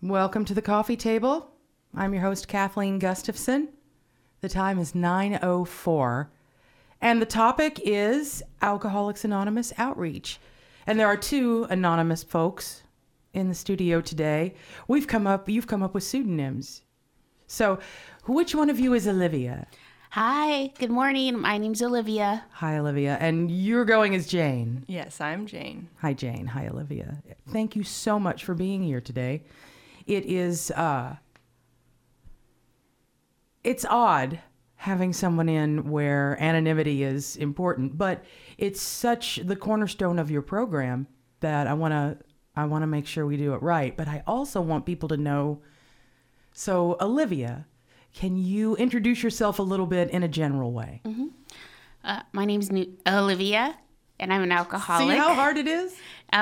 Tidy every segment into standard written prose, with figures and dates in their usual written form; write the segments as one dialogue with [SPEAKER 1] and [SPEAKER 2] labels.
[SPEAKER 1] Welcome to the coffee table. I'm your host, Kathleen Gustafson. The time is 9:04, and the topic is Alcoholics Anonymous outreach. And there are two anonymous folks in the studio today. You've come up with pseudonyms. So, which one of you is Olivia?
[SPEAKER 2] Hi, good morning. My name's Olivia.
[SPEAKER 1] Hi, Olivia. And you're going as Jane.
[SPEAKER 3] Yes, I'm Jane.
[SPEAKER 1] Hi, Jane. Hi, Olivia. Thank you so much for being here today. It is, it's odd having someone in where anonymity is important, but it's such the cornerstone of your program that I want to make sure we do it right. But I also want people to know. So, Olivia, can you introduce yourself a little bit in a general way?
[SPEAKER 2] Mm-hmm. My name's Olivia, and I'm an alcoholic.
[SPEAKER 1] See how hard it is?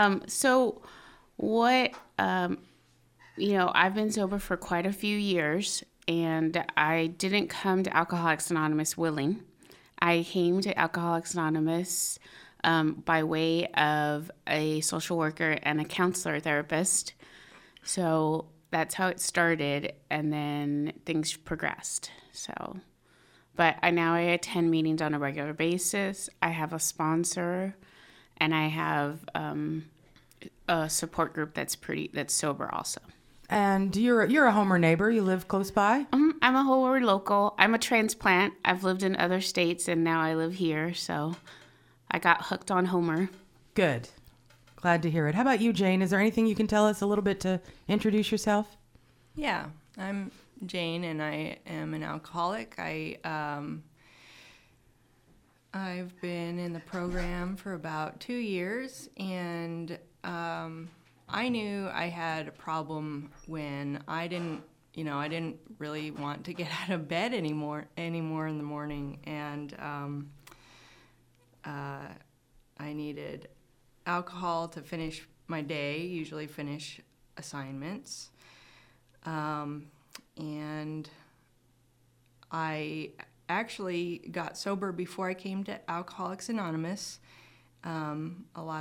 [SPEAKER 2] I've been sober for quite a few years, and I didn't come to Alcoholics Anonymous willing. I came to Alcoholics Anonymous by way of a social worker and a counselor therapist. So that's how it started, and then things progressed. But I attend meetings on a regular basis. I have a sponsor, and I have a support group that's sober also.
[SPEAKER 1] And you're a Homer neighbor. You live close by?
[SPEAKER 2] I'm a Homer local. I'm a transplant. I've lived in other states, and now I live here. So I got hooked on Homer.
[SPEAKER 1] Good. Glad to hear it. How about you, Jane? Is there anything you can tell us a little bit to introduce yourself?
[SPEAKER 3] Yeah, I'm Jane, and I am an alcoholic. I've been in the program for about 2 years, and I knew I had a problem when I didn't really want to get out of bed anymore in the morning, and I needed alcohol to finish my day, usually finish assignments. And I actually got sober before I came to Alcoholics Anonymous. A lot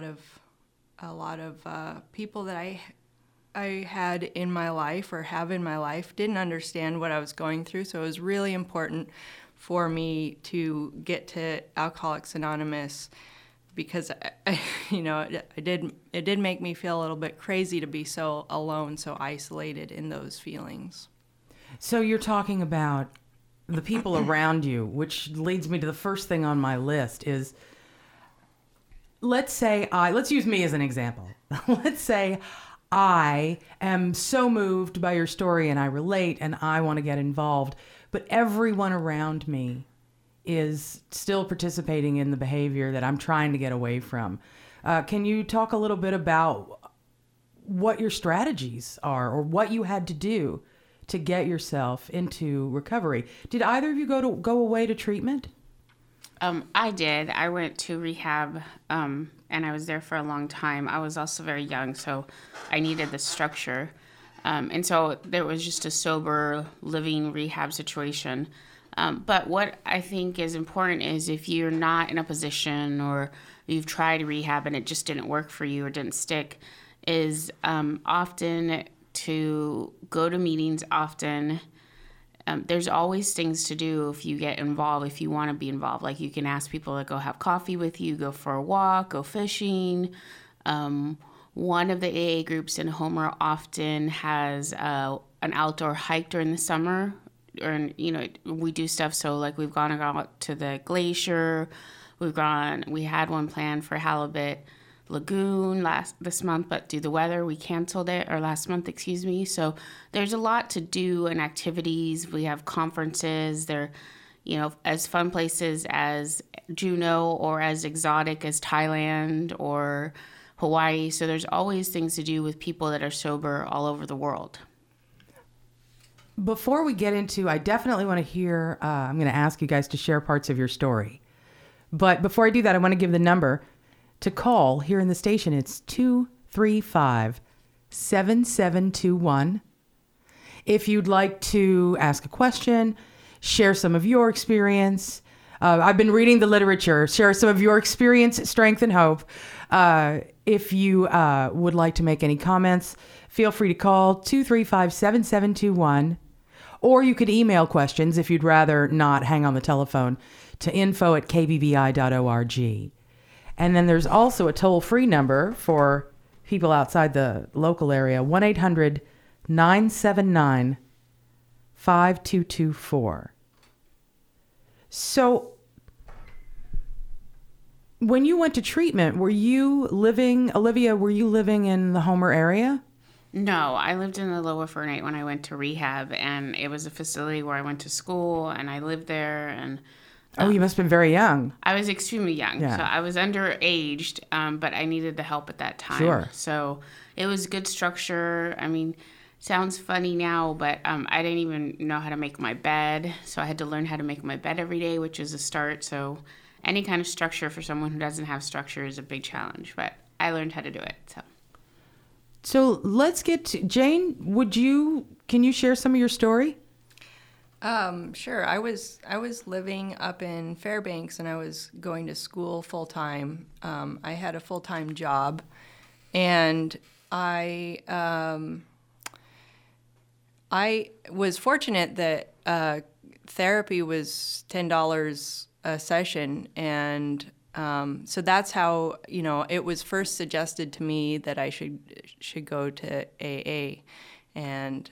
[SPEAKER 3] of people that I had in my life or have in my life didn't understand what I was going through, so it was really important for me to get to Alcoholics Anonymous because it did make me feel a little bit crazy to be so alone, so isolated in those feelings.
[SPEAKER 1] So you're talking about the people around you, which leads me to the first thing on my list is, let's use me as an example. Let's say I am so moved by your story and I relate and I want to get involved, but everyone around me is still participating in the behavior that I'm trying to get away from. Can you talk a little bit about what your strategies are or what you had to do to get yourself into recovery? Did either of you go away to treatment?
[SPEAKER 2] I did. I went to rehab, and I was there for a long time. I was also very young, so I needed the structure. And so there was just a sober living rehab situation. But what I think is important is if you're not in a position or you've tried rehab and it just didn't work for you or didn't stick, is often to go to meetings often. There's always things to do if you get involved, if you want to be involved. Like you can ask people to go have coffee with you, go for a walk, go fishing. One of the AA groups in Homer often has an outdoor hike during the summer. We do stuff. So like we've gone out to the glacier. We had one planned for Halibut Lagoon this month, but due to the weather, we canceled it, or last month, excuse me. So there's a lot to do and activities. We have conferences. They're, as fun places as Juneau or as exotic as Thailand or Hawaii. So there's always things to do with people that are sober all over the world.
[SPEAKER 1] Before we get into, I definitely want to hear, I'm going to ask you guys to share parts of your story. But before I do that, I want to give the number to call here in the station. It's 235-7721. If you'd like to ask a question, share some of your experience. I've been reading the literature. Share some of your experience, strength, and hope. If you would like to make any comments, feel free to call 235-7721, or you could email questions if you'd rather not hang on the telephone to info@kbvi.org. And then there's also a toll-free number for people outside the local area, 1-800-979-5224. So when you went to treatment, Olivia, were you living in the Homer area?
[SPEAKER 2] No, I lived in the Lower Fernate when I went to rehab, and it was a facility where I went to school, and I lived there, and
[SPEAKER 1] Oh, you must have been very young.
[SPEAKER 2] I was extremely young.
[SPEAKER 1] Yeah.
[SPEAKER 2] So I was underaged, but I needed the help at that time.
[SPEAKER 1] Sure.
[SPEAKER 2] So it was good structure. I mean, sounds funny now, but I didn't even know how to make my bed. So I had to learn how to make my bed every day, which is a start. So any kind of structure for someone who doesn't have structure is a big challenge, but I learned how to do it.
[SPEAKER 1] So let's get to Jane. Can you share some of your story?
[SPEAKER 3] Sure. I was living up in Fairbanks, and I was going to school full time. I had a full time job, and I was fortunate that therapy was $10 a session, and so that's how it was first suggested to me that I should go to AA, and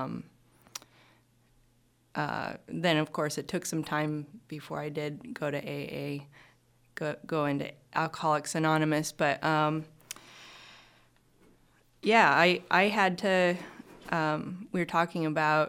[SPEAKER 3] then, of course, it took some time before I did go to AA, go into Alcoholics Anonymous. But, I had to, we were talking about,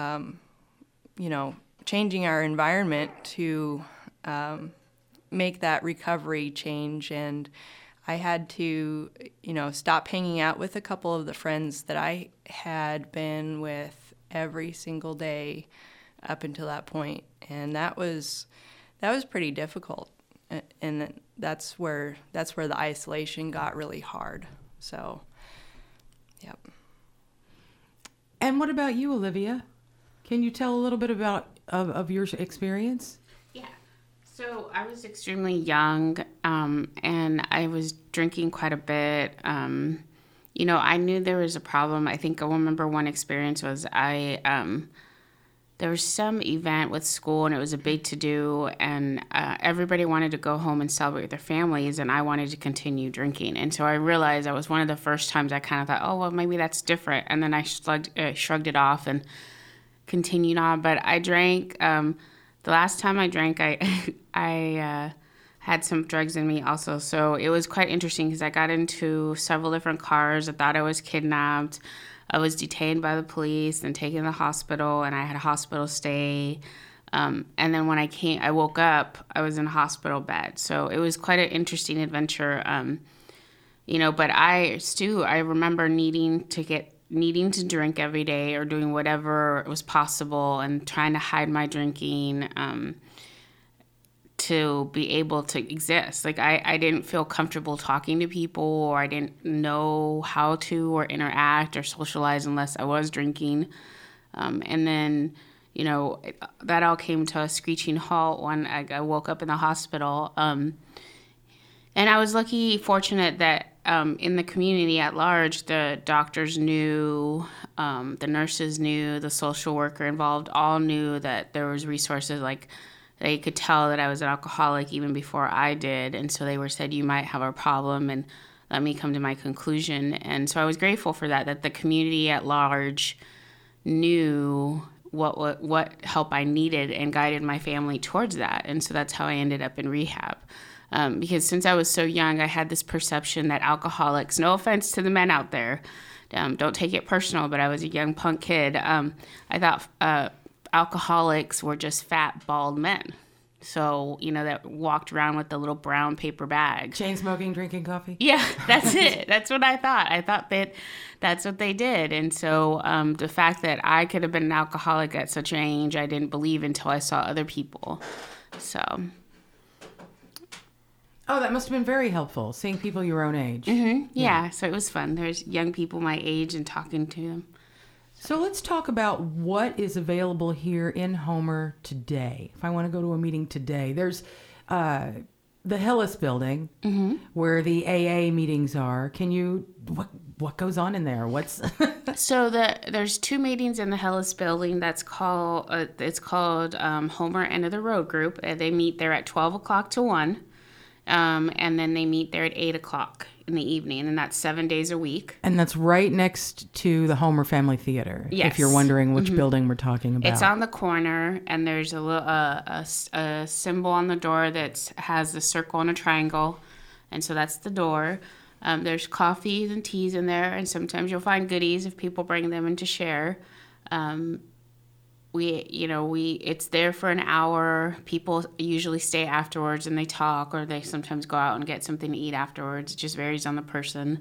[SPEAKER 3] changing our environment to make that recovery change. And I had to, stop hanging out with a couple of the friends that I had been with every single day up until that point, and that was pretty difficult, and that's where the isolation got really hard. So, yep.
[SPEAKER 1] And what about you, Olivia? Can you tell a little bit about of your experience?
[SPEAKER 2] Yeah. So I was extremely young, and I was drinking quite a bit. I knew there was a problem. I think I remember one experience was there was some event with school, and it was a big to-do, and everybody wanted to go home and celebrate with their families, and I wanted to continue drinking. And so I realized that was one of the first times I kind of thought, oh, well, maybe that's different. And then I shrugged it off and continued on. But I drank. The last time I drank, I had some drugs in me also. So it was quite interesting because I got into several different cars. I thought I was kidnapped. I was detained by the police and taken to the hospital, and I had a hospital stay. And then when I woke up, I was in a hospital bed. So it was quite an interesting adventure. But I remember needing to drink every day or doing whatever was possible and trying to hide my drinking to be able to exist. Like I didn't feel comfortable talking to people, or I didn't know how to or interact or socialize unless I was drinking. And then, that all came to a screeching halt when I woke up in the hospital. And I was fortunate that in the community at large, the doctors knew, the nurses knew, the social worker involved all knew that there was resources. Like they could tell that I was an alcoholic even before I did. And so they said, you might have a problem, and let me come to my conclusion. And so I was grateful for that the community at large knew what help I needed and guided my family towards that. And so that's how I ended up in rehab. Because since I was so young, I had this perception that alcoholics, no offense to the men out there, don't take it personal, but I was a young punk kid. I thought alcoholics were just fat, bald men. So, that walked around with the little brown paper bag.
[SPEAKER 1] Chain smoking, drinking coffee?
[SPEAKER 2] Yeah, that's it. That's what I thought. I thought that that's what they did. And so the fact that I could have been an alcoholic at such an age, I didn't believe until I saw other people. So.
[SPEAKER 1] Oh, that must have been very helpful, seeing people your own age.
[SPEAKER 2] Mm-hmm. Yeah, so it was fun. There's young people my age and talking to them.
[SPEAKER 1] So let's talk about what is available here in Homer today. If I want to go to a meeting today, there's the Hillis building, where the AA meetings are. Can you what goes on in there? What's
[SPEAKER 2] So there's 2 meetings in the Hillis building. That's called it's called Homer End of the Road Group. They meet there at 12 o'clock to 1, and then they meet there at 8 o'clock in the evening, and that's 7 days a week.
[SPEAKER 1] And that's right next to the Homer Family Theater.
[SPEAKER 2] Yes.
[SPEAKER 1] If you're wondering which building we're talking about.
[SPEAKER 2] It's on the corner, and there's a symbol on the door that has a circle and a triangle, and so that's the door. There's coffees and teas in there, and sometimes you'll find goodies if people bring them in to share. It's there for an hour. People usually stay afterwards and they talk, or they sometimes go out and get something to eat afterwards. It just varies on the person.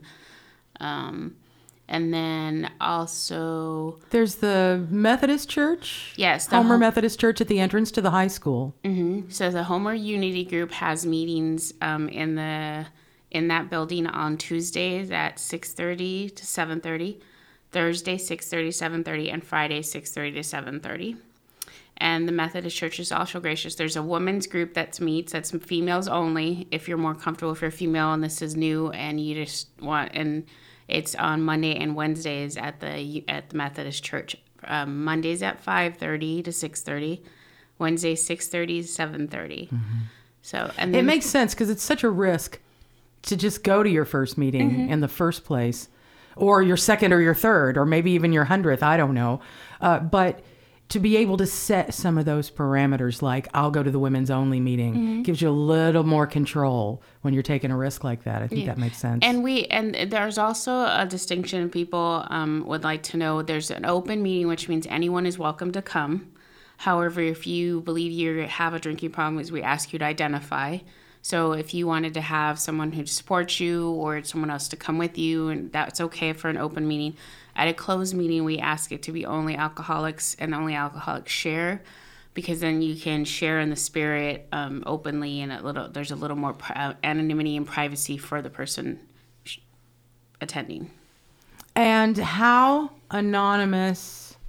[SPEAKER 2] And then also
[SPEAKER 1] there's the Methodist Church.
[SPEAKER 2] Yes,
[SPEAKER 1] the Homer Methodist Church at the entrance to the high school.
[SPEAKER 2] Mm-hmm. So the Homer Unity Group has meetings in that building on Tuesdays at 6:30 to 7:30, Thursday 6:30 to 7:30, and Friday 6:30 to 7:30. And the Methodist Church is also gracious. There's a women's group that meets. That's females only. If you're more comfortable, if you're female and this is new and you just want, and it's on Monday and Wednesdays at the Methodist Church. Mondays at 5:30 to 6:30, Wednesdays 6:30 to 7:30. So and then,
[SPEAKER 1] it makes sense because it's such a risk to just go to your first meeting in the first place, or your second or your third, or maybe even your 100th. I don't know, but to be able to set some of those parameters, like I'll go to the women's only meeting, gives you a little more control when you're taking a risk like that. I think that makes sense.
[SPEAKER 2] And there's also a distinction people would like to know. There's an open meeting, which means anyone is welcome to come. However, if you believe you have a drinking problem, we ask you to identify. So if you wanted to have someone who supports you or someone else to come with you, and that's okay for an open meeting. At a closed meeting, we ask it to be only alcoholics, and only alcoholics share, because then you can share in the spirit openly, and there's a little more anonymity and privacy for the person attending.
[SPEAKER 1] And how anonymous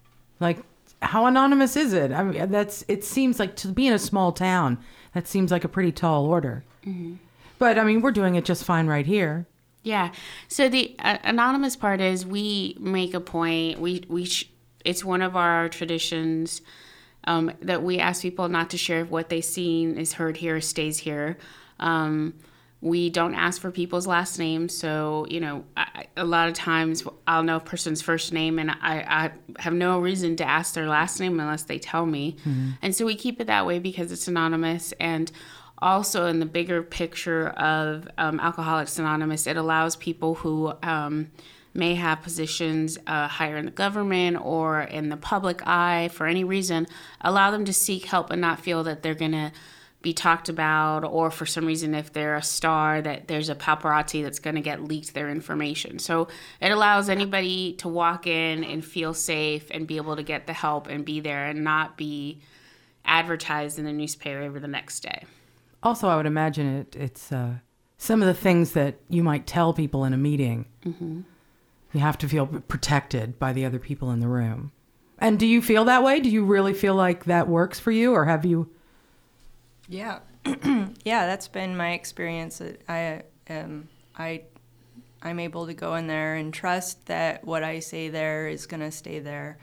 [SPEAKER 1] is it? I mean, it seems like, to be in a small town, that seems like a pretty tall order. But I mean, we're doing it just fine right here.
[SPEAKER 2] Yeah. So the anonymous part is we make a point. It's one of our traditions that we ask people not to share what they've seen, is heard here, stays here. We don't ask for people's last names. So, a lot of times I'll know a person's first name and I have no reason to ask their last name unless they tell me. And so we keep it that way because it's anonymous. And also, in the bigger picture of Alcoholics Anonymous, it allows people who may have positions higher in the government or in the public eye for any reason, allow them to seek help and not feel that they're going to be talked about, or for some reason, if they're a star, that there's a paparazzi that's going to get leaked their information. So it allows anybody to walk in and feel safe and be able to get the help and be there and not be advertised in the newspaper the next day.
[SPEAKER 1] Also, I would imagine it's some of the things that you might tell people in a meeting. You have to feel protected by the other people in the room. And do you feel that way? Do you really feel like that works for you, or have you?
[SPEAKER 3] Yeah, yeah, that's been my experience. I'm able to go in there and trust that what I say there is going to stay there,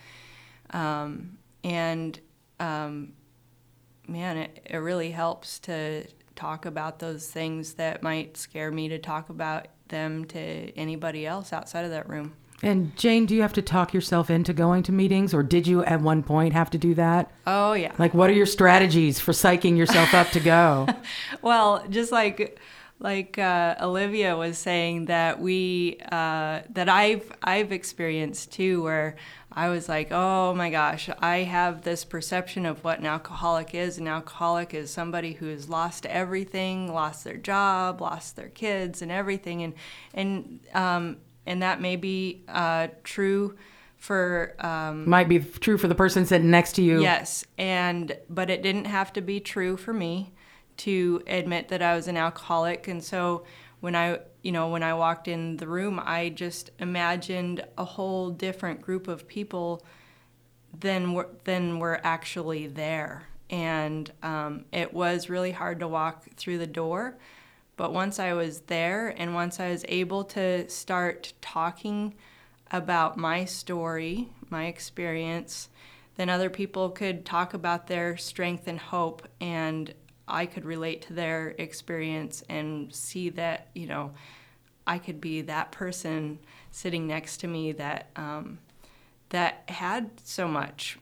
[SPEAKER 3] man, it really helps to talk about those things that might scare me to talk about them to anybody else outside of that room.
[SPEAKER 1] And Jane, do you have to talk yourself into going to meetings, or did you at one point have to do that?
[SPEAKER 3] Oh, yeah.
[SPEAKER 1] Like, what are your strategies for psyching yourself up to go?
[SPEAKER 3] Well, just like Olivia was saying, that that I've experienced too, where I was like, oh my gosh, I have this perception of what an alcoholic is. An alcoholic is somebody who has lost everything, lost their job, lost their kids and everything. And that may be true for...
[SPEAKER 1] might be true for the person sitting next to you.
[SPEAKER 3] Yes, but it didn't have to be true for me to admit that I was an alcoholic. And so when I walked in the room, I just imagined a whole different group of people than were actually there. And it was really hard to walk through the door. But once I was there and once I was able to start talking about my story, my experience, then other people could talk about their strength and hope, and I could relate to their experience and see that, I could be that person sitting next to me that that had so much,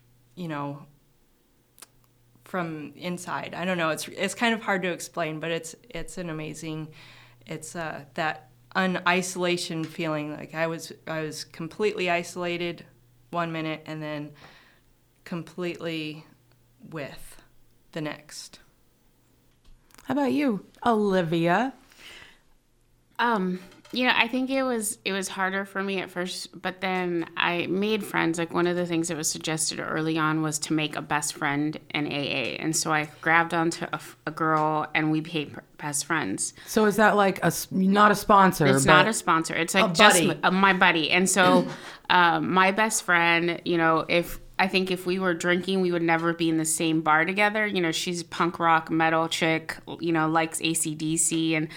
[SPEAKER 3] from inside. I don't know. It's kind of hard to explain, but it's an amazing. It's that isolation feeling. Like I was completely isolated 1 minute and then completely with the next.
[SPEAKER 1] How about you, Olivia?
[SPEAKER 2] I think it was harder for me at first, but then I made friends. Like one of the things that was suggested early on was to make a best friend in AA. And so I grabbed onto a girl and we became best friends.
[SPEAKER 1] So is that like not a sponsor?
[SPEAKER 2] It's not a sponsor. It's like just my buddy. And so my best friend, if we were drinking, we would never be in the same bar together. She's a punk rock metal chick, likes AC/DC, and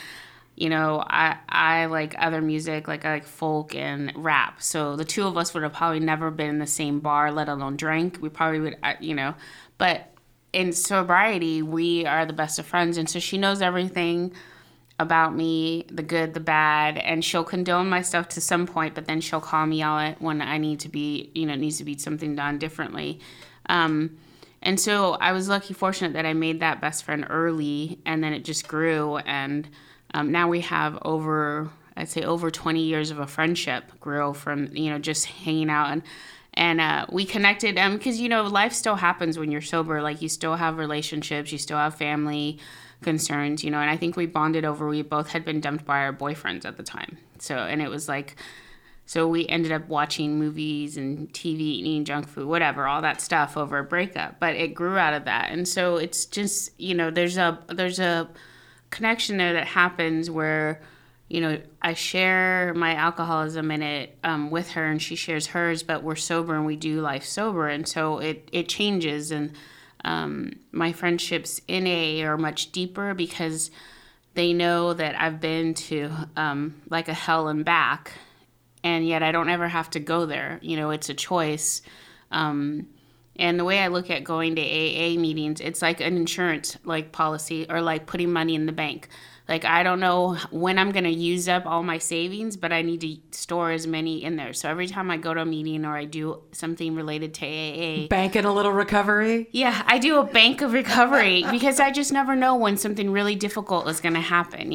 [SPEAKER 2] I like other music, like I like folk and rap. So the two of us would have probably never been in the same bar, let alone drank. We probably would, but in sobriety, we are the best of friends. And so she knows everything about me, the good, the bad, and she'll condone my stuff to some point, but then she'll call me out when I need to be, needs to be something done differently. And so I was fortunate that I made that best friend early, and then it just grew. And now we have over 20 years of a friendship grew from, just hanging out. And we connected because, life still happens when you're sober. Like you still have relationships, you still have family concerns, and I think we bonded over, we both had been dumped by our boyfriends at the time. And it was so we ended up watching movies and TV, eating junk food, whatever, all that stuff over a breakup. But it grew out of that. And so it's just, there's a connection there that happens where, I share my alcoholism in it with her and she shares hers, but we're sober and we do life sober. And so it changes. And my friendships in AA are much deeper because they know that I've been to like a hell and back, and yet I don't ever have to go there. It's a choice. And the way I look at going to AA meetings, it's like an insurance policy or like putting money in the bank. Like I don't know when I'm going to use up all my savings, but I need to store as many in there. So every time I go to a meeting or I do something related to AA.
[SPEAKER 1] Bank in a little recovery?
[SPEAKER 2] Yeah, I do a bank of recovery because I just never know when something really difficult is going to happen.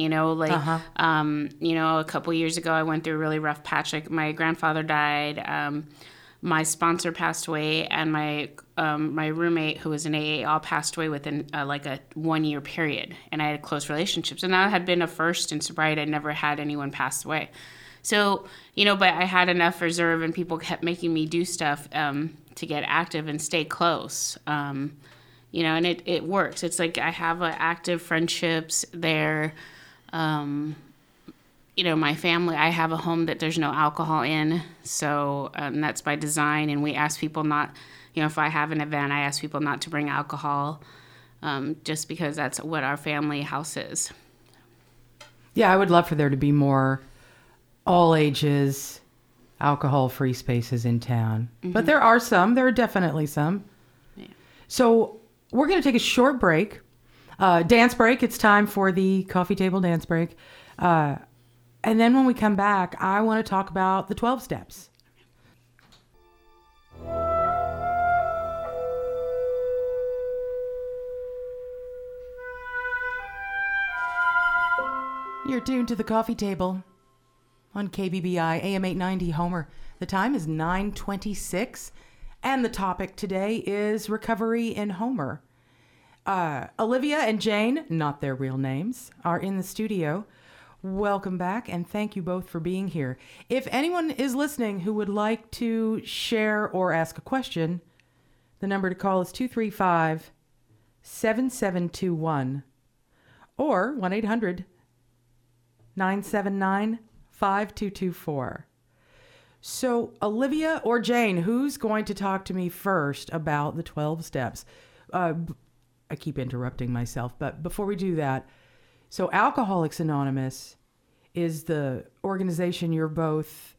[SPEAKER 2] A couple years ago I went through a really rough patch. Like my grandfather died. My sponsor passed away, and my roommate, who was in AA, all passed away within a 1 year period. And I had close relationships. And that had been a first in sobriety. I'd never had anyone pass away. So, but I had enough reserve, and people kept making me do stuff to get active and stay close. And it works. It's like I have active friendships there. My family, I have a home that there's no alcohol in, so that's by design. And we ask people not, if I have an event, I ask people not to bring alcohol, just because that's what our family house is.
[SPEAKER 1] Yeah, I would love for there to be more all ages, alcohol-free spaces in town. Mm-hmm. But there are definitely some. Yeah. So we're going to take a short break, dance break. It's time for the coffee table dance break. And then when we come back, I want to talk about the 12 steps. You're tuned to the coffee table on KBBI AM 890 Homer. The time is 9:26, and the topic today is recovery in Homer. Olivia and Jane, not their real names, are in the studio. Welcome back, and thank you both for being here. If anyone is listening who would like to share or ask a question, the number to call is 235-7721 or 1-800-979-5224. So, Olivia or Jane, who's going to talk to me first about the 12 steps? I keep interrupting myself, but before we do that, so Alcoholics Anonymous is the organization you're both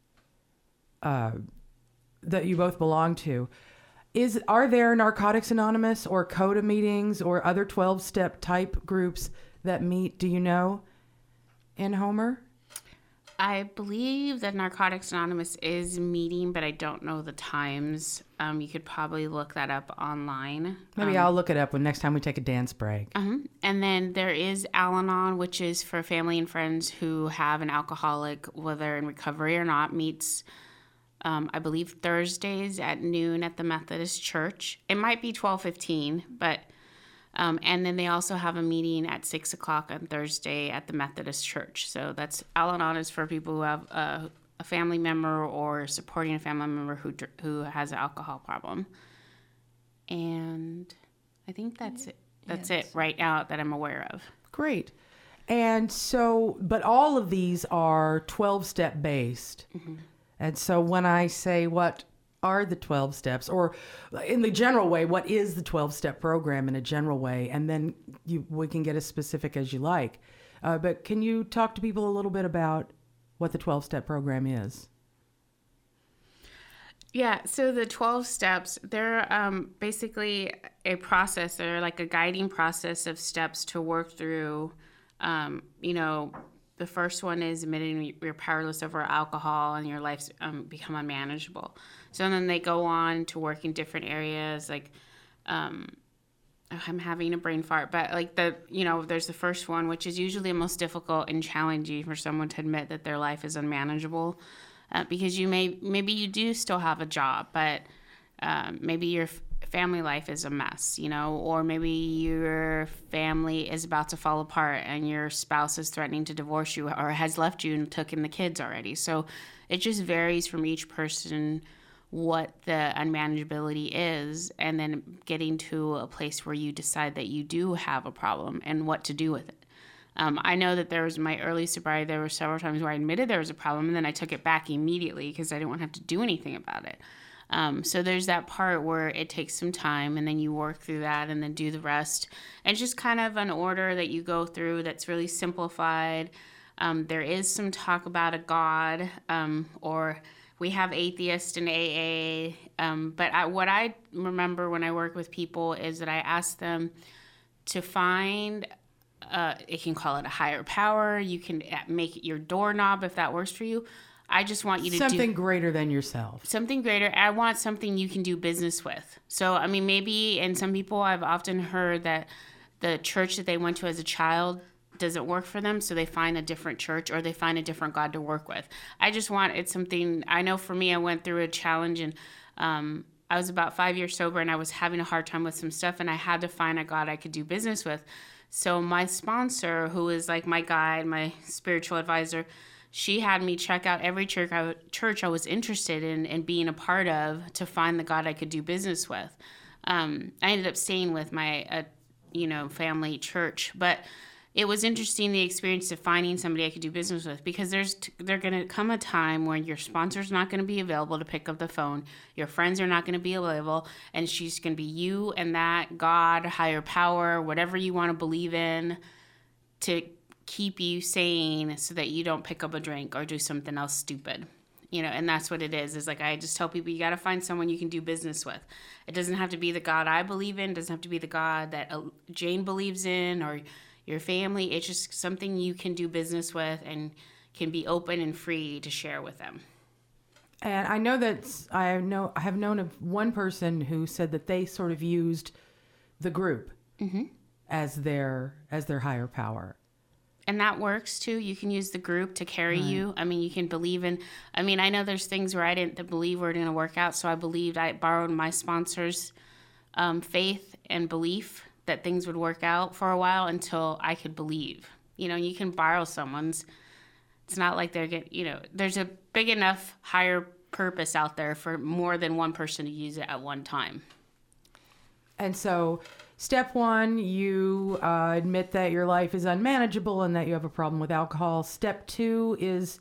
[SPEAKER 1] that you both belong to. Are there Narcotics Anonymous or CODA meetings or other 12-step type groups that meet? Do you know, in Homer?
[SPEAKER 2] I believe that Narcotics Anonymous is meeting, but I don't know the times. You could probably look that up online.
[SPEAKER 1] Maybe I'll look it up when next time we take a dance break.
[SPEAKER 2] And then there is Al-Anon, which is for family and friends who have an alcoholic, whether in recovery or not, meets, I believe, Thursdays at noon at the Methodist Church. It might be 12:15, but... and then they also have a meeting at 6 o'clock on Thursday at the Methodist Church. So that's Al-Anon is for people who have a family member or supporting a family member who has an alcohol problem. And I think that's it. That's it right now that I'm aware of.
[SPEAKER 1] Great. And so, but all of these are 12-step based. Mm-hmm. And so when I say what are the 12 steps, or in the general way, what is the 12-step program in a general way? And then we can get as specific as you like. But can you talk to people a little bit about what the 12-step program is?
[SPEAKER 2] Yeah, so the 12 steps, they're basically a process. They're like a guiding process of steps to work through. The first one is admitting you're powerless over alcohol and your life's become unmanageable. So then they go on to work in different areas, like I'm having a brain fart, but like there's the first one, which is usually the most difficult and challenging for someone to admit that their life is unmanageable, because maybe you do still have a job, but maybe your family life is a mess, or maybe your family is about to fall apart and your spouse is threatening to divorce you or has left you and took in the kids already. So it just varies from each person what the unmanageability is, and then getting to a place where you decide that you do have a problem and what to do with it. I know that there was my early sobriety, there were several times where I admitted there was a problem and then I took it back immediately because I didn't want to have to do anything about it. So there's that part where it takes some time and then you work through that and then do the rest. And it's just kind of an order that you go through that's really simplified. There is some talk about a God, or we have atheists in AA. But what I remember when I work with people is that I ask them to find, you can call it a higher power. You can make it your doorknob if that works for you. I just want you to do
[SPEAKER 1] something greater than yourself.
[SPEAKER 2] Something greater. I want something you can do business with. So, I mean, maybe, and some people, I've often heard that the church that they went to as a child doesn't work for them, so they find a different church or they find a different God to work with. I just want it's something, I know for me, I went through a challenge and I was about 5 years sober and I was having a hard time with some stuff and I had to find a God I could do business with. So my sponsor, who is like my guide, my spiritual advisor, she had me check out every church I was interested in being a part of to find the God I could do business with. I ended up staying with my, family church, but it was interesting, the experience of finding somebody I could do business with, because there's going to come a time when your sponsor's not going to be available to pick up the phone, your friends are not going to be available, and she's going to be you and that God, higher power, whatever you want to believe in, to keep you sane so that you don't pick up a drink or do something else stupid. And that's what it is like, I just tell people, you got to find someone you can do business with. It doesn't have to be the God I believe in, it doesn't have to be the God that Jane believes in or your family. It's just something you can do business with and can be open and free to share with them.
[SPEAKER 1] And I know that I have known of one person who said that they sort of used the group as their higher power.
[SPEAKER 2] And that works too. You can use the group to carry you. I mean, you can believe in, I know there's things where I didn't believe were going to work out. So I believed, I borrowed my sponsor's faith and belief that things would work out for a while until I could believe. You can borrow someone's. It's not like there's a big enough higher purpose out there for more than one person to use it at one time.
[SPEAKER 1] And so step one, you admit that your life is unmanageable and that you have a problem with alcohol. Step two is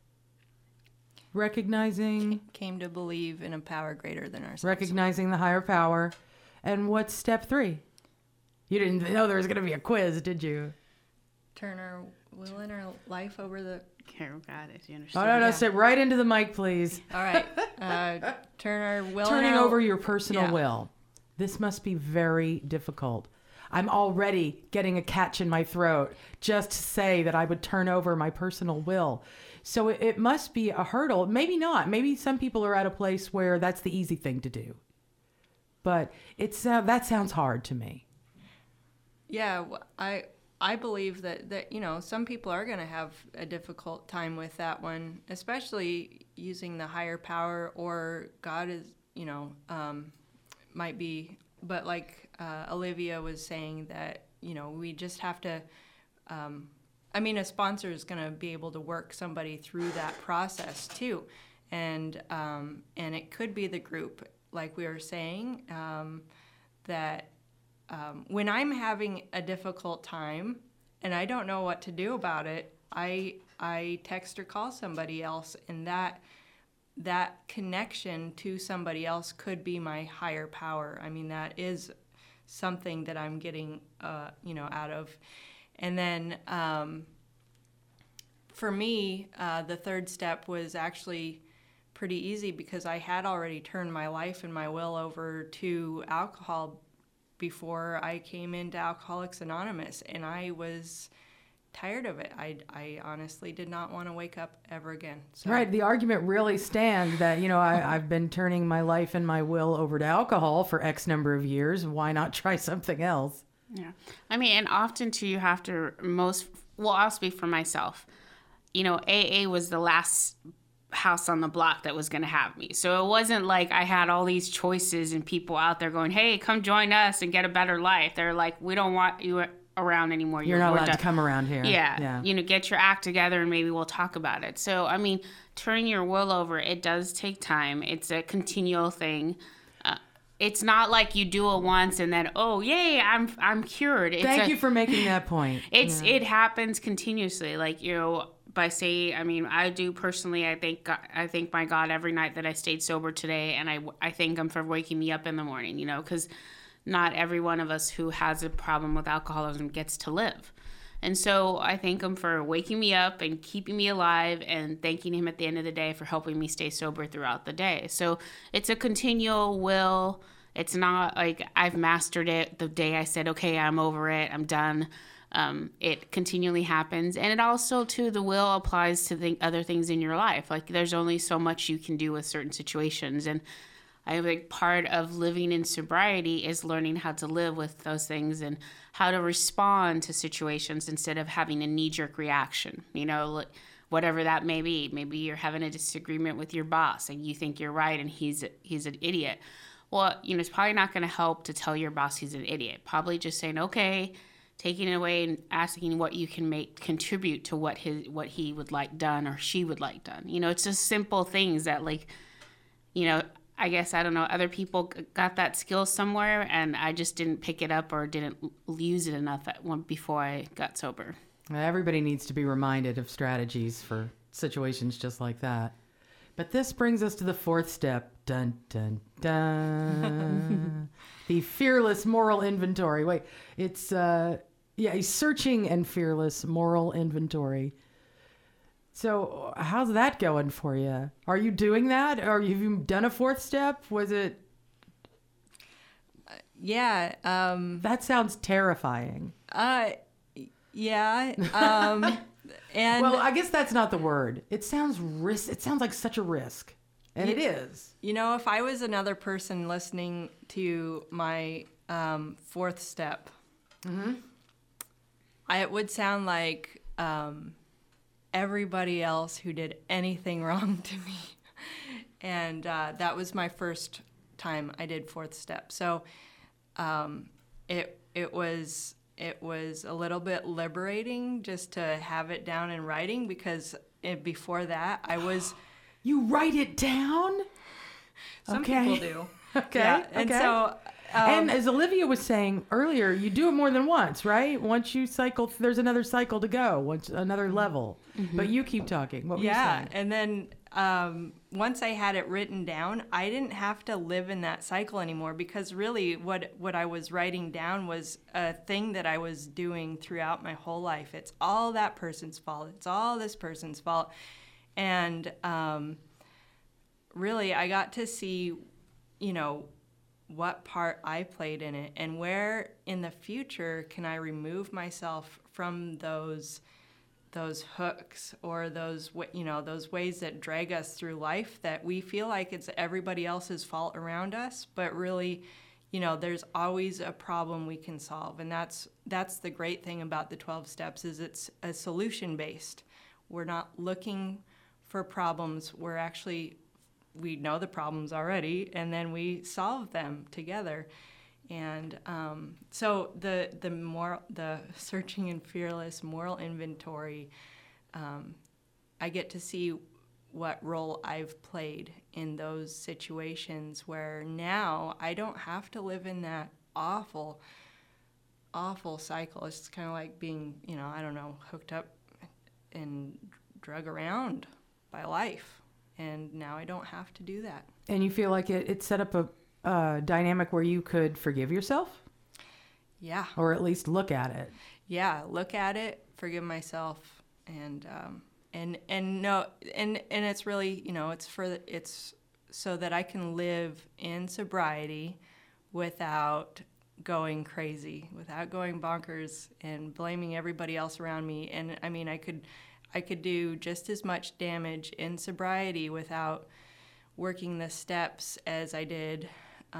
[SPEAKER 1] recognizing...
[SPEAKER 3] Came to believe in a power greater than ourselves.
[SPEAKER 1] Recognizing the higher power. And what's step three? You didn't know there was going to be a quiz, did you?
[SPEAKER 3] Turn our will and our life over the...
[SPEAKER 2] Okay, got it. You
[SPEAKER 1] Oh,
[SPEAKER 2] understand?
[SPEAKER 1] no,
[SPEAKER 3] Yeah.
[SPEAKER 1] sit right into the mic, please.
[SPEAKER 3] All right. Turn our will
[SPEAKER 1] Turning
[SPEAKER 3] and our...
[SPEAKER 1] over your personal
[SPEAKER 3] Yeah.
[SPEAKER 1] will. This must be very difficult. I'm already getting a catch in my throat just to say that I would turn over my personal will. So it must be a hurdle. Maybe not. Maybe some people are at a place where that's the easy thing to do. But that sounds hard to me.
[SPEAKER 3] Yeah, I believe that some people are going to have a difficult time with that one, especially using the higher power, or God is, might be. But like Olivia was saying, that we just have to. A sponsor is going to be able to work somebody through that process too, and it could be the group, like we were saying, that. When I'm having a difficult time and I don't know what to do about it, I text or call somebody else, and that connection to somebody else could be my higher power. That is something that I'm getting, out of. And then for me, the third step was actually pretty easy, because I had already turned my life and my will over to alcohol before I came into Alcoholics Anonymous, and I was tired of it. I honestly did not want to wake up ever again. So.
[SPEAKER 1] Right. The argument really stands that, I've been turning my life and my will over to alcohol for X number of years. Why not try something else?
[SPEAKER 2] Yeah. And often too, you have to I'll speak for myself. AA was the last house on the block that was going to have me. So it wasn't like I had all these choices and people out there going, hey, come join us and get a better life. They're like, we don't want you around anymore.
[SPEAKER 1] You're not allowed to come around here.
[SPEAKER 2] Yeah. Get your act together and maybe we'll talk about it. So, turning your will over, it does take time. It's a continual thing. It's not like you do it once and then, oh, yay, I'm cured.
[SPEAKER 1] Thank you for making that point.
[SPEAKER 2] It happens continuously. By saying, I do personally, I thank my God every night that I stayed sober today, and I thank him for waking me up in the morning, because not every one of us who has a problem with alcoholism gets to live. And so I thank him for waking me up and keeping me alive, and thanking him at the end of the day for helping me stay sober throughout the day. So it's a continual will. It's not like I've mastered it the day I said, okay, I'm over it, I'm done. It continually happens. And it also, too, the will applies to other things in your life. Like, there's only so much you can do with certain situations. And I think part of living in sobriety is learning how to live with those things and how to respond to situations instead of having a knee-jerk reaction, whatever that may be. Maybe you're having a disagreement with your boss and you think you're right and he's an idiot. Well, it's probably not going to help to tell your boss he's an idiot. Probably just saying, okay, taking it away and asking what you can contribute to what he would like done or she would like done. It's just simple things that, I guess, I don't know, other people got that skill somewhere and I just didn't pick it up or didn't use it enough before I got sober.
[SPEAKER 1] Everybody needs to be reminded of strategies for situations just like that. But this brings us to the fourth step. Dun, dun, dun. The fearless moral inventory. Wait, it's... a searching and fearless moral inventory. So how's that going for you? Are you doing that? Or have you done a fourth step? Was it?
[SPEAKER 3] Yeah.
[SPEAKER 1] That sounds terrifying.
[SPEAKER 3] Yeah. And
[SPEAKER 1] well, I guess that's not the word. It sounds It sounds like such a risk. And it is.
[SPEAKER 3] If I was another person listening to my fourth step, it would sound like everybody else who did anything wrong to me. And that was my first time I did fourth step. So it was a little bit liberating just to have it down in writing, because before that I was...
[SPEAKER 1] You write it down?
[SPEAKER 3] Some people do.
[SPEAKER 1] Okay.
[SPEAKER 3] Yeah. And so
[SPEAKER 1] And as Olivia was saying earlier, you do it more than once, right? Once you cycle, there's another cycle to go, another level. But you keep talking. What were you saying?
[SPEAKER 3] And then once I had it written down, I didn't have to live in that cycle anymore, because really what I was writing down was a thing that I was doing throughout my whole life. It's all that person's fault. It's all this person's fault. And really, I got to see, what part I played in it, and where in the future can I remove myself from those hooks, or those ways that drag us through life, that we feel like it's everybody else's fault around us, but really, there's always a problem we can solve. And that's the great thing about the 12 steps, is it's a solution based. We're not looking for problems. We know the problems already, and then we solve them together. And so the Searching and Fearless Moral Inventory, I get to see what role I've played in those situations where now I don't have to live in that awful cycle. It's kind of like being, hooked up and drug around by life. And now I don't have to do that.
[SPEAKER 1] And you feel like it set up a dynamic where you could forgive yourself?
[SPEAKER 3] Yeah.
[SPEAKER 1] Or at least look at it.
[SPEAKER 3] Yeah, look at it, forgive myself, and it's really, it's so that I can live in sobriety without going crazy, without going bonkers and blaming everybody else around me. And I mean, I could do just as much damage in sobriety without working the steps as I did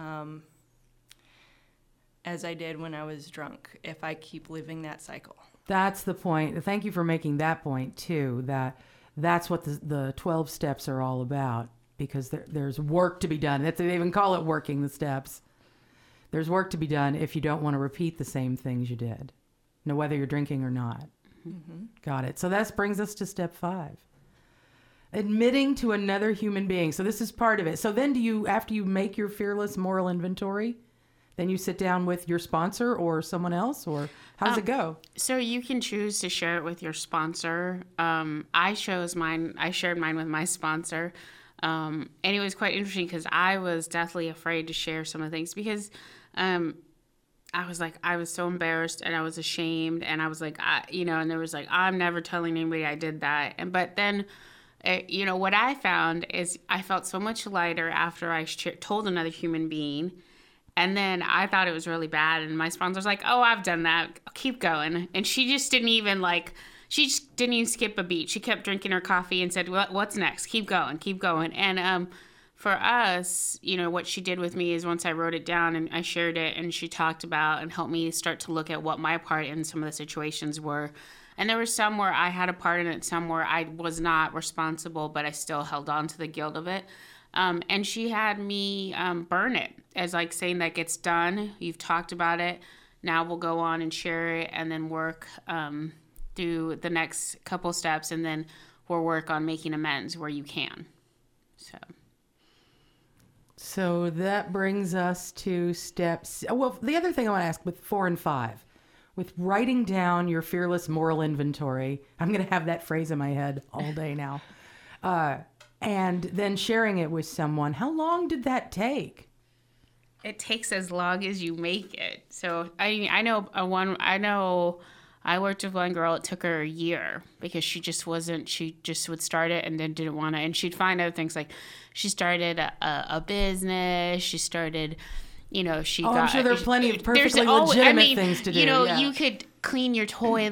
[SPEAKER 3] when I was drunk, if I keep living that cycle.
[SPEAKER 1] That's the point. Thank you for making that point too, that's what the 12 steps are all about, because there's work to be done. They even call it working the steps. There's work to be done if you don't want to repeat the same things you did, whether you're drinking or not. Mm-hmm. Got it. So that brings us to step 5. Admitting to another human being. So this is part of it. So then after you make your fearless moral inventory, then you sit down with your sponsor or someone else, or how does it go?
[SPEAKER 2] So you can choose to share it with your sponsor. I shared mine with my sponsor. And it was quite interesting because I was deathly afraid to share some of the things, because I was so embarrassed and I was ashamed, and I was like, and there was like, I'm never telling anybody I did that. But then, what I found is I felt so much lighter after I told another human being. And then I thought it was really bad. And my sponsor was like, oh, I've done that. Keep going. And she just didn't even skip a beat. She kept drinking her coffee and said, what's next? Keep going. And, for us, what she did with me is, once I wrote it down and I shared it, and she talked about and helped me start to look at what my part in some of the situations were. And there were some where I had a part in it, some where I was not responsible, but I still held on to the guilt of it. And she had me burn it as like saying, like, it's done. You've talked about it. Now we'll go on and share it, and then work through the next couple steps, and then we'll work on making amends where you can.
[SPEAKER 1] So that brings us to steps. Well, the other thing I want to ask with 4 and 5, with writing down your fearless moral inventory, I'm going to have that phrase in my head all day now, and then sharing it with someone. How long did that take?
[SPEAKER 2] It takes as long as you make it. So I worked with one girl. It took her a year because she just would start it and then didn't want to. And she'd find other things, like she started a business. She started, I'm
[SPEAKER 1] sure there are plenty of perfectly legitimate things to do.
[SPEAKER 2] You could clean your toilet.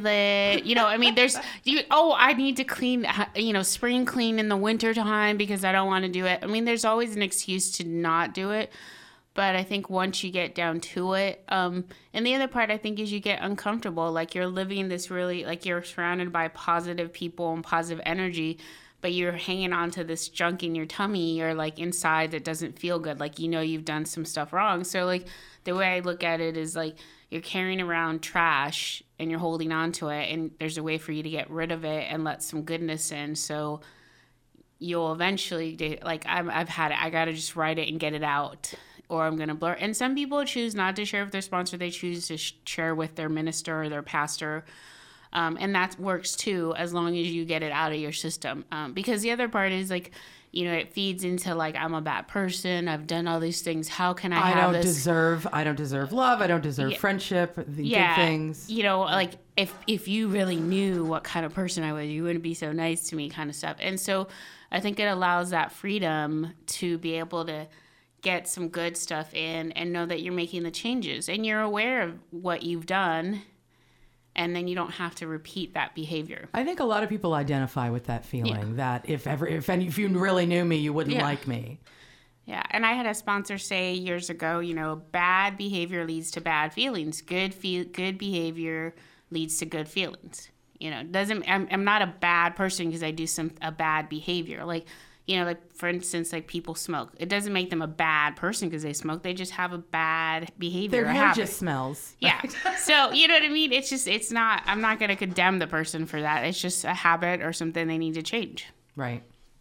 [SPEAKER 2] I need to clean, spring clean in the winter time because I don't want to do it. There's always an excuse to not do it. But I think once you get down to it, and the other part I think is you get uncomfortable. Like, you're living this really, like, you're surrounded by positive people and positive energy, but you're hanging on to this junk in your tummy or like inside that doesn't feel good. Like, you've done some stuff wrong. So like the way I look at it is like you're carrying around trash and you're holding on to it, and there's a way for you to get rid of it and let some goodness in. So you'll eventually, like, I've had it. I got to just write it and get it out. or I'm going to blur. And some people choose not to share with their sponsor. They choose to share with their minister or their pastor. And that works too, as long as you get it out of your system. Because the other part is like, you know, it feeds into like, I'm a bad person. I've done all these things. How can I have this?
[SPEAKER 1] I don't deserve love. I don't deserve friendship, the good things.
[SPEAKER 2] You know, like if you really knew what kind of person I was, you wouldn't be so nice to me, kind of stuff. And so I think it allows that freedom to be able to get some good stuff in and know that you're making the changes and you're aware of what you've done. And then you don't have to repeat that behavior.
[SPEAKER 1] I think a lot of people identify with that feeling that if you really knew me, you wouldn't like me.
[SPEAKER 2] Yeah, and I had a sponsor say years ago, you know, bad behavior leads to bad feelings. Good behavior leads to good feelings. You know, I'm not a bad person because I do a bad behavior. Like, you know, like for instance, like people smoke. It doesn't make them a bad person because they smoke. They just have a bad behavior.
[SPEAKER 1] Their hair just smells.
[SPEAKER 2] Yeah. So, you know what I mean? I'm not going to condemn the person for that. It's just a habit or something they need to change.
[SPEAKER 1] Right.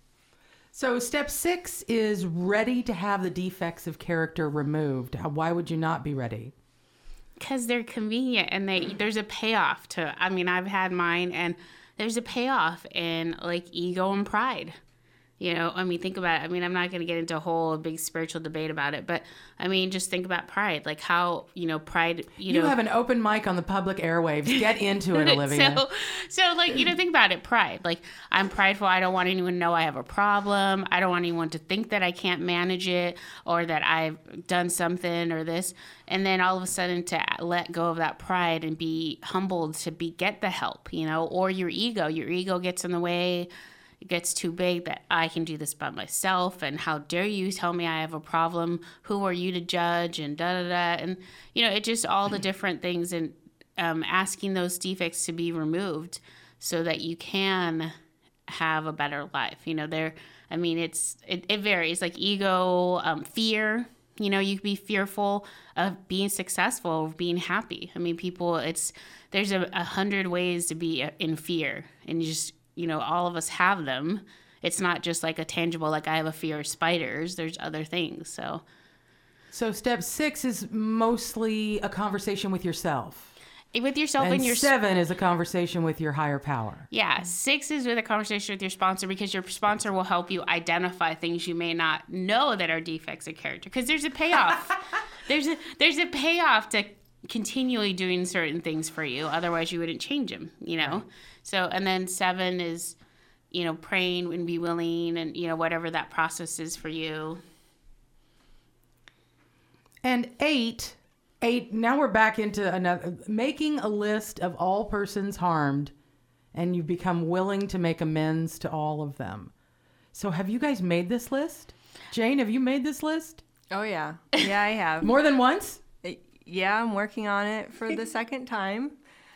[SPEAKER 1] So step 6 is ready to have the defects of character removed. Why would you not be ready?
[SPEAKER 2] Because they're convenient and there's a payoff to, I mean, I've had mine and there's a payoff in like ego and pride. You know, I mean, think about it. I mean, I'm not going to get into a whole big spiritual debate about it, but I mean, just think about pride. Like how, you know, pride,
[SPEAKER 1] you have an open mic on the public airwaves. Get into it, Olivia.
[SPEAKER 2] So like, you know, think about it. Pride. Like I'm prideful. I don't want anyone to know I have a problem. I don't want anyone to think that I can't manage it or that I've done something or this. And then all of a sudden to let go of that pride and be humbled to get the help, you know, or your ego gets in the way. It gets too big that I can do this by myself, and how dare you tell me I have a problem? Who are you to judge? And da-da-da. And, you know, it just all the different things and asking those defects to be removed so that you can have a better life. You know, it varies. Like ego, fear, you know, you can be fearful of being successful, of being happy. I mean, there's 100 ways to be in fear, and you know, all of us have them. It's not just like a tangible, like I have a fear of spiders. There's other things. So
[SPEAKER 1] step 6 is mostly a conversation with yourself.
[SPEAKER 2] With yourself and your
[SPEAKER 1] 7 is a conversation with your higher power.
[SPEAKER 2] Yeah, 6 is with a conversation with your sponsor because your sponsor will help you identify things you may not know that are defects of character. Because there's a payoff. there's a payoff to continually doing certain things for you. Otherwise, you wouldn't change them. You know. Right. So, and then 7 is, you know, praying and be willing and, you know, whatever that process is for you.
[SPEAKER 1] And 8, now we're back into making a list of all persons harmed, and you become willing to make amends to all of them. So have you guys made this list? Jane, have you made this list?
[SPEAKER 3] Oh, yeah. Yeah, I have.
[SPEAKER 1] More than once?
[SPEAKER 3] Yeah, I'm working on it for the second time.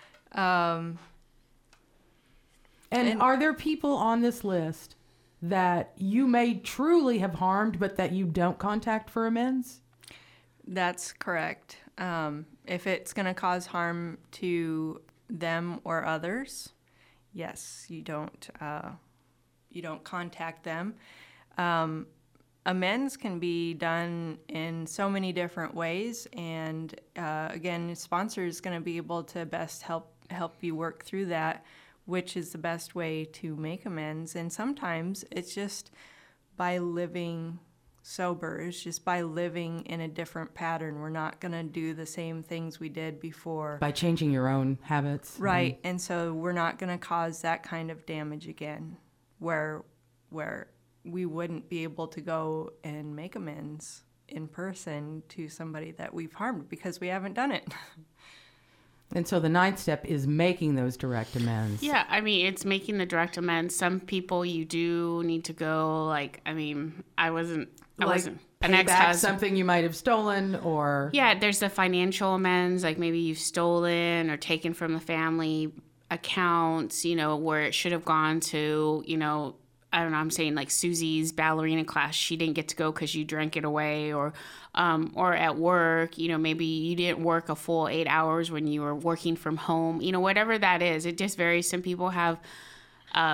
[SPEAKER 1] And are there people on this list that you may truly have harmed, but that you don't contact for amends?
[SPEAKER 3] That's correct. If it's going to cause harm to them or others, yes, you don't contact them. Amends can be done in so many different ways, and again, sponsor is going to be able to best help you work through that, which is the best way to make amends. And sometimes it's just by living sober. It's just by living in a different pattern. We're not going to do the same things we did before.
[SPEAKER 1] By changing your own habits.
[SPEAKER 3] Right. And so we're not going to cause that kind of damage again, where we wouldn't be able to go and make amends in person to somebody that we've harmed because we haven't done it.
[SPEAKER 1] And so the 9th step is making those direct amends.
[SPEAKER 2] Yeah, I mean, it's making the direct amends. Some people you do need to go, like, I mean, I wasn't an ex-husband.
[SPEAKER 1] Something you might have stolen or...
[SPEAKER 2] Yeah, there's the financial amends, like maybe you've stolen or taken from the family accounts, you know, where it should have gone to, you know, I don't know, I'm saying like Susie's ballerina class, she didn't get to go because you drank it away, or at work, you know, maybe you didn't work a full 8 hours when you were working from home, you know, whatever that is. It just varies. Some people have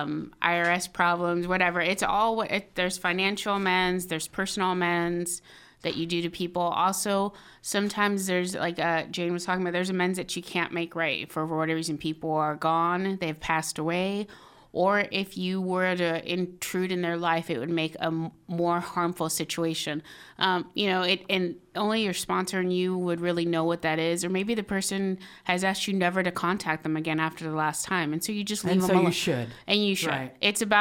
[SPEAKER 2] IRS problems, whatever. It's all, there's financial amends, there's personal amends, that you do to people. Also, sometimes there's, like Jane was talking about, there's amends that you can't make right for whatever reason. People are gone, they've passed away, or if you were to intrude in their life, it would make a more harmful situation. And only your sponsor and you would really know what that is. Or maybe the person has asked you never to contact them again after the last time. And so you just leave them alone.
[SPEAKER 1] And so you should.
[SPEAKER 2] And you should.
[SPEAKER 1] Right.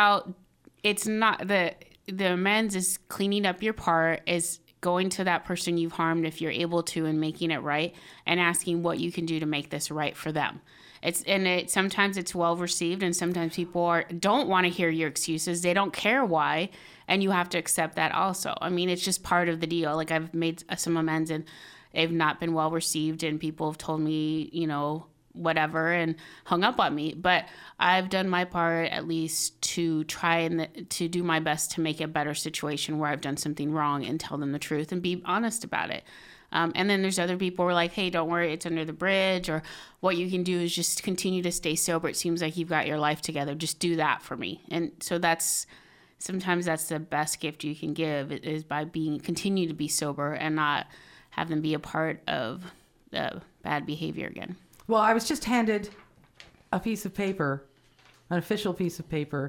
[SPEAKER 2] It's not the amends is cleaning up your part, is going to that person you've harmed if you're able to and making it right, and asking what you can do to make this right for them. Sometimes it's well received, and sometimes people don't want to hear your excuses. They don't care why, and you have to accept that also. I mean, it's just part of the deal. Like, I've made some amends, and they've not been well received, and people have told me, whatever, and hung up on me. But I've done my part, at least, to try to do my best to make a better situation where I've done something wrong, and tell them the truth and be honest about it. And then there's other people who are like, hey, don't worry, it's under the bridge, or what you can do is just continue to stay sober. It seems like you've got your life together. Just do that for me. And so sometimes that's the best gift you can give, is by continue to be sober and not have them be a part of the bad behavior again.
[SPEAKER 1] Well, I was just handed a piece of paper, an official piece of paper.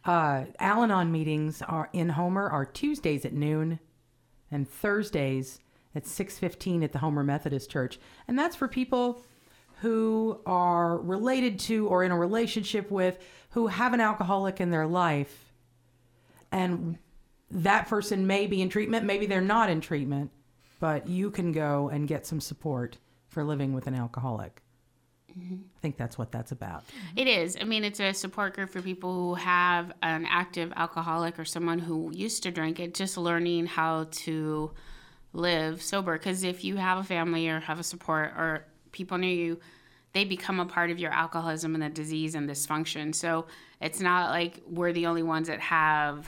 [SPEAKER 1] Al-Anon meetings in Homer are Tuesdays at noon and Thursdays at 6:15 at the Homer Methodist Church. And that's for people who are related to or in a relationship with who have an alcoholic in their life. And that person may be in treatment, maybe they're not in treatment, but you can go and get some support for living with an alcoholic. Mm-hmm. I think that's what that's about.
[SPEAKER 2] It is. I mean, it's a support group for people who have an active alcoholic or someone who used to drink. It's just learning how to live sober. Because if you have a family or have a support or people near you, they become a part of your alcoholism and the disease and dysfunction. So it's not like we're the only ones that have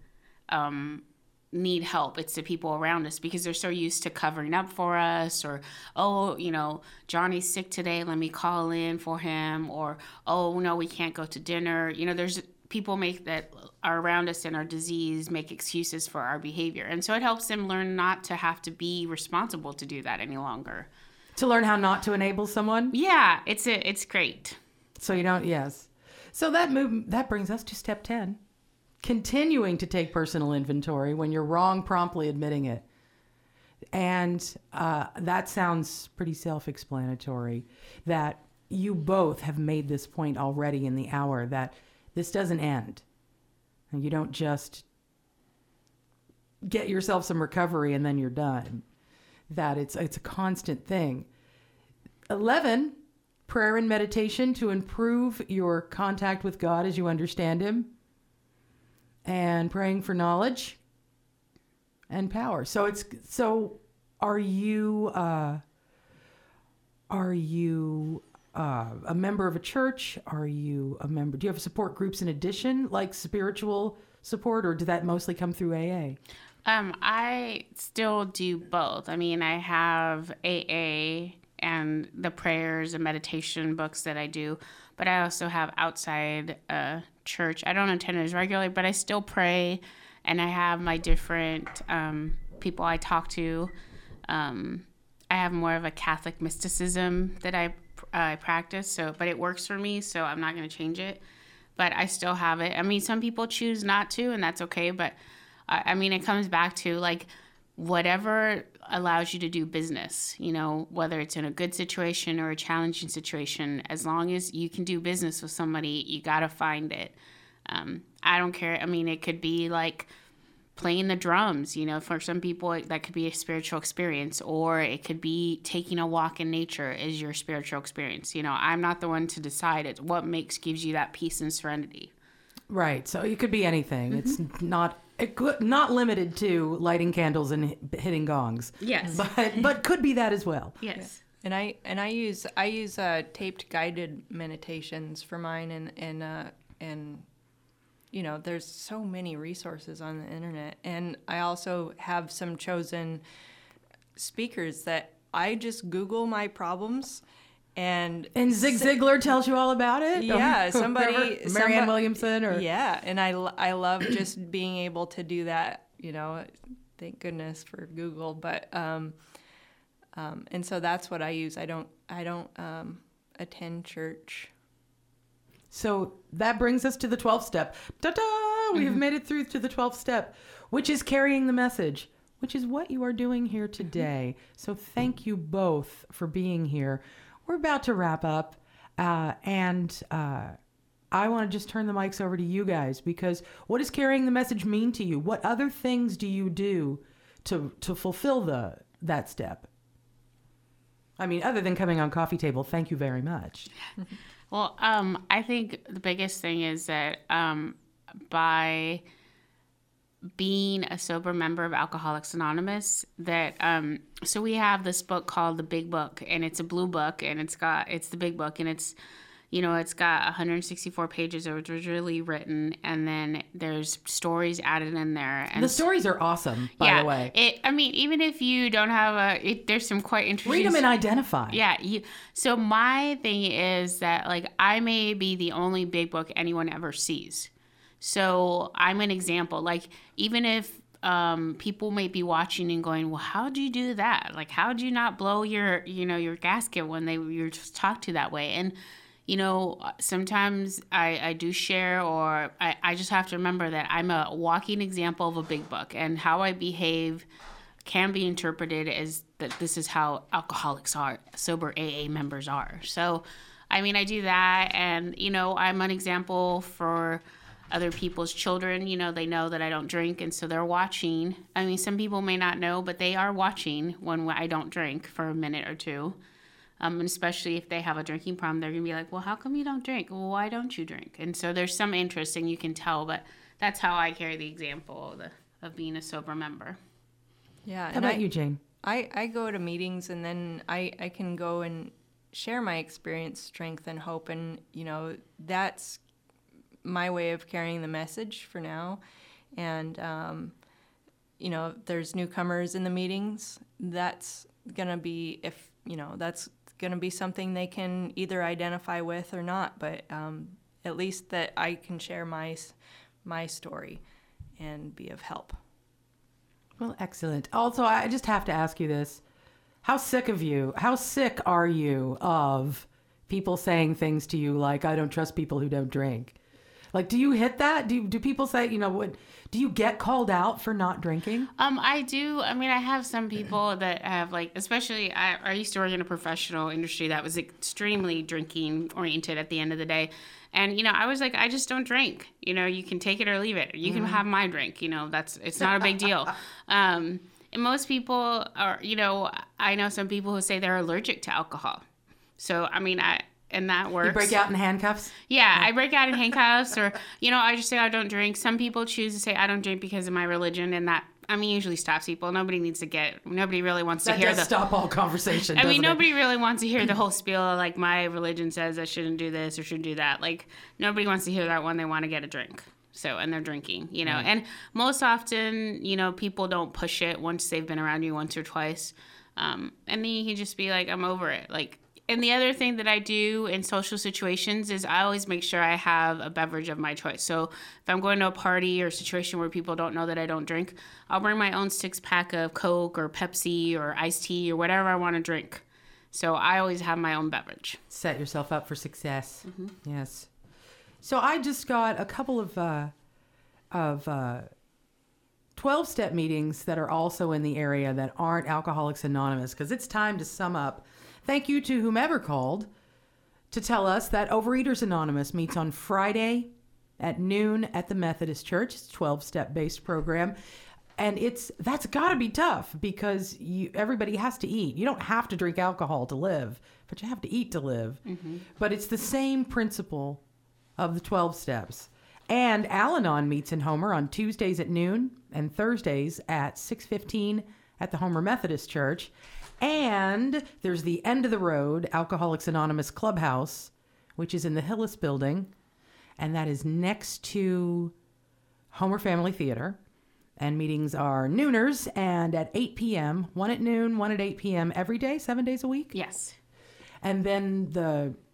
[SPEAKER 2] need help. It's the people around us, because they're so used to covering up for us, or, Johnny's sick today, let me call in for him, or, oh no, we can't go to dinner. There's people that are around us in our disease make excuses for our behavior. And so it helps them learn not to have to be responsible to do that any longer.
[SPEAKER 1] To learn how not to enable someone?
[SPEAKER 2] Yeah, it's great.
[SPEAKER 1] So you don't, yes. So that brings us to step 10. Continuing to take personal inventory when you're wrong, promptly admitting it. And that sounds pretty self-explanatory, that you both have made this point already in the hour, that this doesn't end. And you don't just get yourself some recovery and then you're done. That it's a constant thing. 11, prayer and meditation to improve your contact with God as you understand him. And praying for knowledge and power. So are you a member of a church? Do you have support groups in addition, like spiritual support, or did that mostly come through AA?
[SPEAKER 2] I still do both. I mean, I have AA and the prayers and meditation books that I do, but I also have outside church. I don't attend as regularly, but I still pray, and I have my different people I talk to. I have more of a Catholic mysticism that I practice, but it works for me, so I'm not going to change it. But I still have it. I mean, some people choose not to, and that's okay, but I mean, it comes back to like whatever allows you to do business, whether it's in a good situation or a challenging situation, as long as you can do business with somebody, you got to find it. I don't care. I mean, it could be like playing the drums, for some people that could be a spiritual experience, or it could be taking a walk in nature is your spiritual experience. I'm not the one to decide. It's what gives you that peace and serenity.
[SPEAKER 1] Right. So it could be anything. Mm-hmm. It's not limited to lighting candles and hitting gongs.
[SPEAKER 2] Yes.
[SPEAKER 1] But could be that as well.
[SPEAKER 2] Yes.
[SPEAKER 3] Yeah. And I use taped guided meditations for mine, and there's so many resources on the internet, and I also have some chosen speakers that I just Google my problems. And
[SPEAKER 1] Zig Ziglar tells you all about it?
[SPEAKER 3] Yeah,
[SPEAKER 1] Marianne Williamson? Or...
[SPEAKER 3] Yeah, and I love just being able to do that, thank goodness for Google. But and so that's what I use. I don't attend church.
[SPEAKER 1] So that brings us to the 12th step. Ta-da! We have made it through to the 12th step, which is carrying the message, which is what you are doing here today. So thank you both for being here. We're about to wrap up, and I want to just turn the mics over to you guys, because what does carrying the message mean to you? What other things do you do to fulfill that step? I mean, other than coming on Coffee Table, thank you very much.
[SPEAKER 2] Well, I think the biggest thing is that by being a sober member of Alcoholics Anonymous, that so we have this book called The Big Book, and it's a blue book, and it's the Big Book, and it's got 164 pages. It was really written, and then there's stories added in there. And
[SPEAKER 1] the stories are awesome, by the way.
[SPEAKER 2] Even if you don't have there's some quite interesting.
[SPEAKER 1] Read them and identify.
[SPEAKER 2] Yeah. So my thing is that, like, I may be the only big book anyone ever sees. So I'm an example. Like, even if people may be watching and going, well, how'd you do that? Like, how'd you not blow your gasket when you're just talked to that way? And sometimes I do share, or I just have to remember that I'm a walking example of a big book, and how I behave can be interpreted as that this is how alcoholics are, sober AA members are. So, I mean, I do that, and, I'm an example for other people's children. They know that I don't drink, and so they're watching. I mean, some people may not know, but they are watching when I don't drink for a minute or two. And especially if they have a drinking problem, they're going to be like, well, how come you don't drink? Well, why don't you drink? And so there's some interest, and you can tell, but that's how I carry the example of being a sober member.
[SPEAKER 3] Yeah.
[SPEAKER 1] How about you, Jane?
[SPEAKER 3] I go to meetings, and then I can go and share my experience, strength, and hope. And, that's my way of carrying the message for now. And, there's newcomers in the meetings. That's going to be, that's going to be something they can either identify with or not, but at least that I can share my story and be of help.
[SPEAKER 1] Well, excellent. Also, I just have to ask you this. How sick are you of people saying things to you like, I don't trust people who don't drink? Like, do you hit that? Do people say, do you get called out for not drinking?
[SPEAKER 2] I do. I mean, I have some people that have, like, especially I used to work in a professional industry that was extremely drinking oriented at the end of the day. And, I was like, I just don't drink. You can take it or leave it. You can have my drink. It's not a big deal. And most people are, I know some people who say they're allergic to alcohol. So, I mean, and that works.
[SPEAKER 1] You break out in handcuffs?
[SPEAKER 2] Yeah, I break out in handcuffs, or, I just say I don't drink. Some people choose to say I don't drink because of my religion, and that, usually stops people. Nobody really wants to hear
[SPEAKER 1] stop all conversation,
[SPEAKER 2] nobody really wants to hear the whole spiel of, like, my religion says I shouldn't do this or shouldn't do that. Like, nobody wants to hear that when they want to get a drink. So, and they're drinking,
[SPEAKER 1] Right.
[SPEAKER 2] And most often, people don't push it once they've been around you once or twice. And then you can just be like, I'm over it. Like, and the other thing that I do in social situations is I always make sure I have a beverage of my choice. So if I'm going to a party or a situation where people don't know that I don't drink, I'll bring my own 6-pack of Coke or Pepsi or iced tea or whatever I want to drink. So I always have my own beverage.
[SPEAKER 1] Set yourself up for success. Mm-hmm. Yes. So I just got a couple of 12-step meetings that are also in the area that aren't Alcoholics Anonymous, because it's time to sum up. Thank you to whomever called to tell us that Overeaters Anonymous meets on Friday at noon at the Methodist Church. It's a 12-step based program. And that's got to be tough, because everybody has to eat. You don't have to drink alcohol to live, but you have to eat to live. Mm-hmm. But it's the same principle of the 12 steps. And Al-Anon meets in Homer on Tuesdays at noon and Thursdays at 6:15 at the Homer Methodist Church. And there's the End of the Road Alcoholics Anonymous Clubhouse, which is in the Hillis building. And that is next to Homer Family Theater. And meetings are nooners and at 8 p.m., one at noon, one at 8 p.m. every day, 7 days a week?
[SPEAKER 2] Yes.
[SPEAKER 1] And then the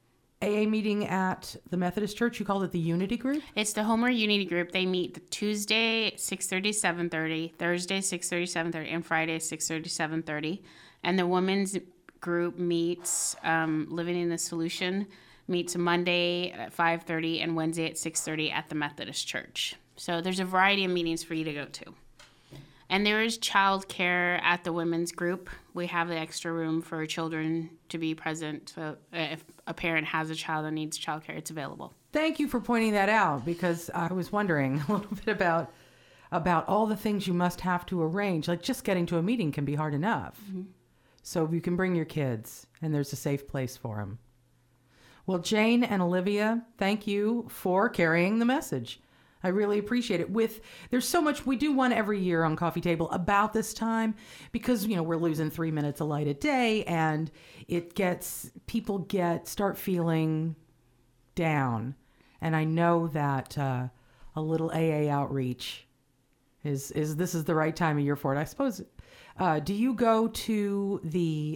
[SPEAKER 1] AA meeting at the Methodist Church. You called it the Unity Group?
[SPEAKER 2] It's the Homer Unity Group. They meet Tuesday 6:30, 7:30, Thursday 6:30, 7:30, and Friday 6:30, 7:30. And the women's group meets, Living in the Solution, meets Monday at 5:30 and Wednesday at 6:30 at the Methodist Church. So there's a variety of meetings for you to go to. And there is childcare at the women's group. We have the extra room for children to be present. So if a parent has a child that needs childcare, it's available.
[SPEAKER 1] Thank you for pointing that out, because I was wondering a little bit about all the things you must have to arrange. Like just getting to a meeting can be hard enough. Mm-hmm. So you can bring your kids and there's a safe place for them. Well, Jane and Olivia, thank you for carrying the message. I really appreciate it. There's so much, we do one every year on Coffee Table about this time because, we're losing 3 minutes of light a day, and people start feeling down. And I know that a little AA outreach this is the right time of year for it. I suppose, do you go to the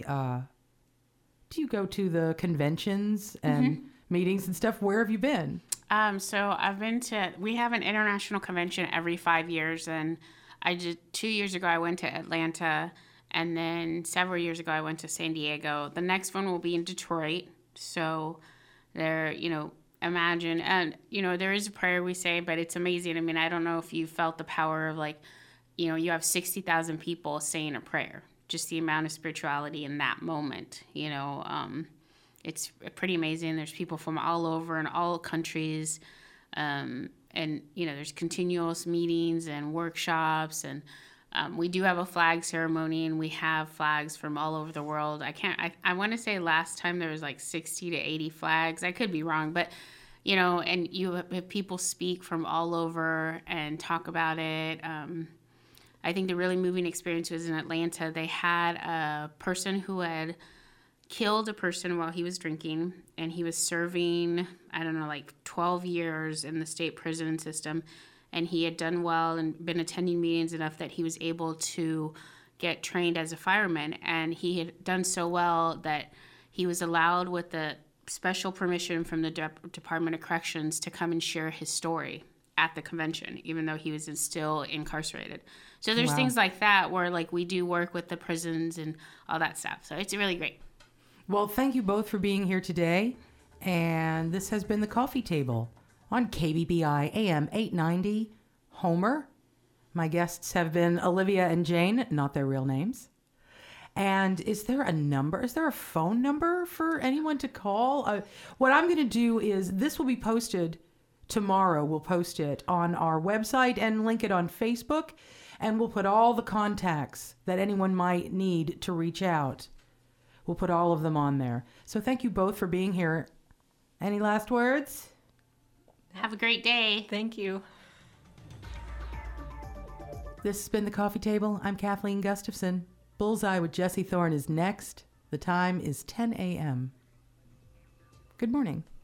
[SPEAKER 1] conventions and meetings and stuff? Where have you been?
[SPEAKER 2] So we have an international convention every 5 years, and 2 years ago I went to Atlanta, and then several years ago I went to San Diego. The next one will be in Detroit. So there, imagine, and, there is a prayer we say, but it's amazing. I mean, I don't know if you felt the power of you have 60,000 people saying a prayer, just the amount of spirituality in that moment, It's pretty amazing. There's people from all over in all countries. And, there's continuous meetings and workshops. And we do have a flag ceremony, and we have flags from all over the world. I want to say last time there was 60 to 80 flags. I could be wrong. But, and you have people speak from all over and talk about it. I think the really moving experience was in Atlanta. They had a person who had killed a person while he was drinking, and he was serving 12 years in the state prison system, and he had done well and been attending meetings enough that he was able to get trained as a fireman, and he had done so well that he was allowed, with the special permission from the Department of Corrections, to come and share his story at the convention, even though he was still incarcerated. So there's things like that where we do work with the prisons and all that stuff. So it's really great.
[SPEAKER 1] Well, thank you both for being here today. And this has been the Coffee Table on KBBI AM 890 Homer. My guests have been Olivia and Jane, not their real names. And is there a phone number for anyone to call? What I'm going to do is, this will be posted tomorrow. We'll post it on our website and link it on Facebook. And we'll put all the contacts that anyone might need to reach out. We'll put all of them on there. So thank you both for being here. Any last words?
[SPEAKER 2] Have a great day.
[SPEAKER 3] Thank you.
[SPEAKER 1] This has been The Coffee Table. I'm Kathleen Gustafson. Bullseye with Jesse Thorne is next. The time is 10 a.m. Good morning.